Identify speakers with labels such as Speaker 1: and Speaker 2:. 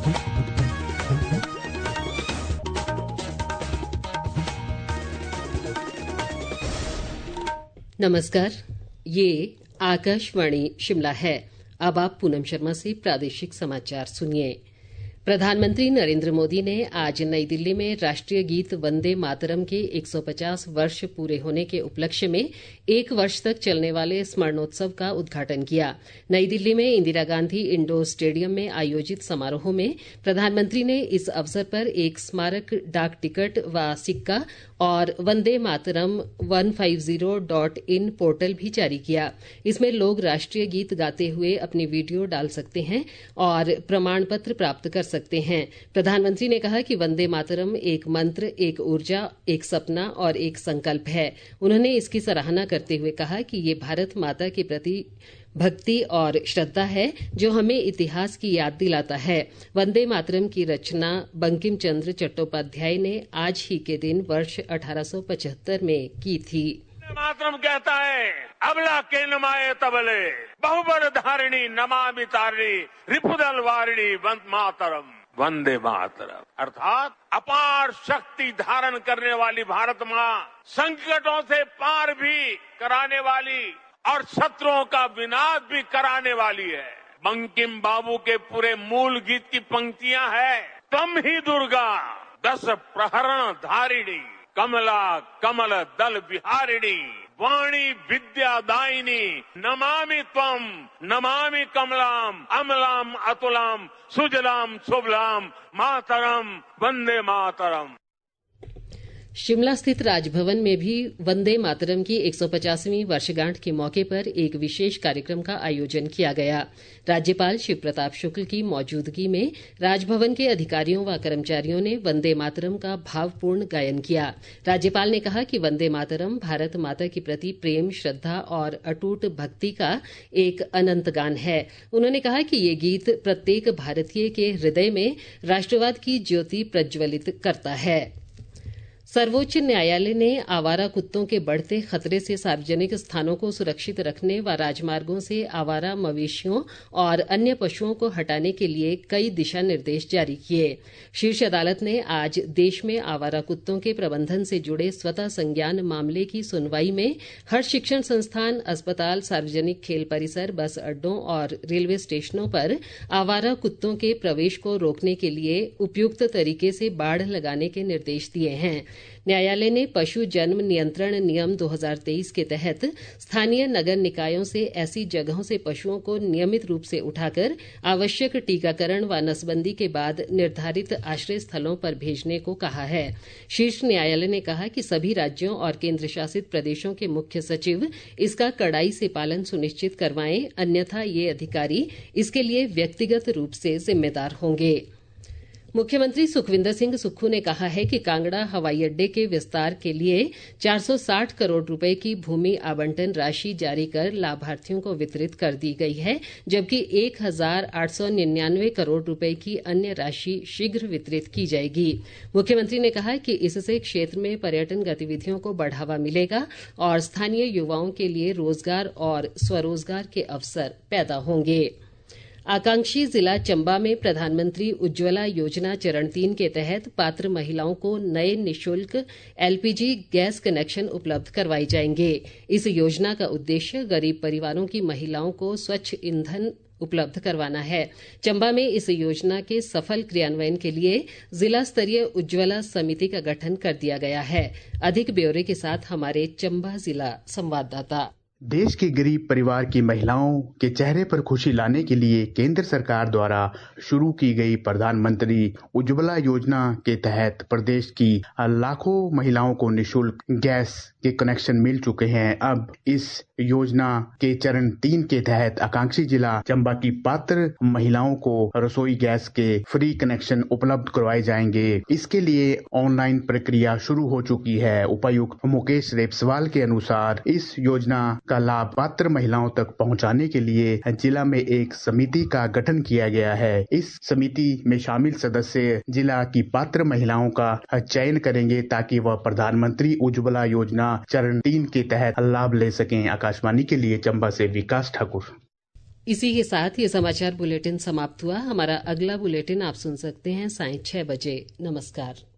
Speaker 1: नमस्कार, ये आकाशवाणी शिमला है। अब आप पूनम शर्मा से प्रादेशिक समाचार सुनिए। प्रधानमंत्री नरेंद्र मोदी ने आज नई दिल्ली में राष्ट्रीय गीत वंदे मातरम के 150 वर्ष पूरे होने के उपलक्ष्य में 1 वर्ष तक चलने वाले स्मरणोत्सव का उद्घाटन किया। नई दिल्ली में इंदिरा गांधी इंडोर स्टेडियम में आयोजित समारोह में प्रधानमंत्री ने इस अवसर पर एक स्मारक डाक टिकट व सिक्का और वंदे मातरम 150.in पोर्टल भी जारी किया। इसमें लोग राष्ट्रीय गीत गाते हुए अपनी वीडियो डाल सकते हैं और प्रमाण पत्र प्राप्त कर सकते हैं। प्रधानमंत्री ने कहा कि वंदे मातरम एक मंत्र, एक ऊर्जा, एक सपना और एक संकल्प है। उन्होंने इसकी सराहना करते हुए कहा कि ये भारत माता के प्रति भक्ति और श्रद्धा है जो हमें इतिहास की याद दिलाता है। वंदे मातरम की रचना बंकिम चंद्र चट्टोपाध्याय ने आज ही के दिन वर्ष 1875 में की थी।
Speaker 2: मातरम कहता है, अबला के नमाए तबले बहुबर धारिणी नमामि तारिणी रिपुदल वारिणी वंदे मातरम। वंदे मातरम अर्थात अपार शक्ति धारण करने वाली भारत माँ संकटों से पार भी कराने वाली और शत्रुओं का विनाश भी कराने वाली है। बंकिम बाबू के पूरे मूल गीत की पंक्तियां हैं, तम ही दुर्गा 10 प्रहरण धारिणी कमला कमल दल विहारिणी वाणी विद्या दायिनी नमामि त्वम नमामि कमलाम अमलाम अतुलाम सुजलाम शुभलाम मातरम वंदे मातरम।
Speaker 1: शिमला स्थित राजभवन में भी वंदे मातरम की 150वीं वर्षगांठ के मौके पर एक विशेष कार्यक्रम का आयोजन किया गया। राज्यपाल शिव प्रताप शुक्ल की मौजूदगी में राजभवन के अधिकारियों व कर्मचारियों ने वंदे मातरम का भावपूर्ण गायन किया। राज्यपाल ने कहा कि वंदे मातरम भारत माता के प्रति प्रेम, श्रद्धा और अटूट भक्ति का एक अनंत गान है। उन्होंने कहा कि ये गीत प्रत्येक भारतीय के हृदय में राष्ट्रवाद की ज्योति प्रज्वलित करता है। सर्वोच्च न्यायालय ने आवारा कुत्तों के बढ़ते खतरे से सार्वजनिक स्थानों को सुरक्षित रखने व राजमार्गों से आवारा मवेशियों और अन्य पशुओं को हटाने के लिए कई दिशा निर्देश जारी किए। शीर्ष अदालत ने आज देश में आवारा कुत्तों के प्रबंधन से जुड़े स्वतः संज्ञान मामले की सुनवाई में हर शिक्षण संस्थान, अस्पताल, सार्वजनिक खेल परिसर, बस अड्डों और रेलवे स्टेशनों पर आवारा कुत्तों के प्रवेश को रोकने के लिए उपयुक्त तरीके से बाड़ लगाने के निर्देश दिए हैं। न्यायालय ने पशु जन्म नियंत्रण नियम 2023 के तहत स्थानीय नगर निकायों से ऐसी जगहों से पशुओं को नियमित रूप से उठाकर आवश्यक टीकाकरण व नसबंदी के बाद निर्धारित आश्रय स्थलों पर भेजने को कहा है। शीर्ष न्यायालय ने कहा कि सभी राज्यों और केंद्र शासित प्रदेशों के मुख्य सचिव इसका कड़ाई से पालन सुनिश्चित करवाएं, अन्यथा ये अधिकारी इसके लिए व्यक्तिगत रूप से जिम्मेदार होंगे। मुख्यमंत्री सुखविंदर सिंह सुक्खू ने कहा है कि कांगड़ा हवाई अड्डे के विस्तार के लिए 460 करोड़ रुपए की भूमि आवंटन राशि जारी कर लाभार्थियों को वितरित कर दी गई है, जबकि 1,899 करोड़ रुपए की अन्य राशि शीघ्र वितरित की जाएगी। मुख्यमंत्री ने कहा कि इससे क्षेत्र में पर्यटन गतिविधियों को बढ़ावा मिलेगा और स्थानीय युवाओं के लिए रोजगार और स्वरोजगार के अवसर पैदा होंगे। आकांक्षी जिला चंबा में प्रधानमंत्री उज्ज्वला योजना चरण 3 के तहत पात्र महिलाओं को नए निःशुल्क एलपीजी गैस कनेक्शन उपलब्ध करवाए जाएंगे। इस योजना का उद्देश्य गरीब परिवारों की महिलाओं को स्वच्छ ईंधन उपलब्ध करवाना है। चंबा में इस योजना के सफल क्रियान्वयन के लिए जिला स्तरीय उज्ज्वला समिति का गठन कर दिया गया है। अधिक ब्यौरे के साथ हमारे चंबा जिला संवाददाता।
Speaker 3: देश के गरीब परिवार की महिलाओं के चेहरे पर खुशी लाने के लिए केंद्र सरकार द्वारा शुरू की गई प्रधानमंत्री उज्ज्वला योजना के तहत प्रदेश की लाखों महिलाओं को निःशुल्क गैस के कनेक्शन मिल चुके हैं। अब इस योजना के चरण 3 के तहत आकांक्षी जिला चंबा की पात्र महिलाओं को रसोई गैस के फ्री कनेक्शन उपलब्ध करवाए जाएंगे। इसके लिए ऑनलाइन प्रक्रिया शुरू हो चुकी है। उपायुक्त मुकेश रेपसवाल के अनुसार इस योजना का लाभ पात्र महिलाओं तक पहुंचाने के लिए जिला में एक समिति का गठन किया गया है। इस समिति में शामिल सदस्य जिला की पात्र महिलाओं का चयन करेंगे ताकि वह प्रधानमंत्री उज्ज्वला योजना चरण 3 के तहत लाभ ले सकें। आकाशवाणी के लिए चंबा से विकास ठाकुर।
Speaker 1: इसी के साथ ये समाचार बुलेटिन समाप्त हुआ। हमारा अगला बुलेटिन आप सुन सकते हैं 6:30 बजे। नमस्कार।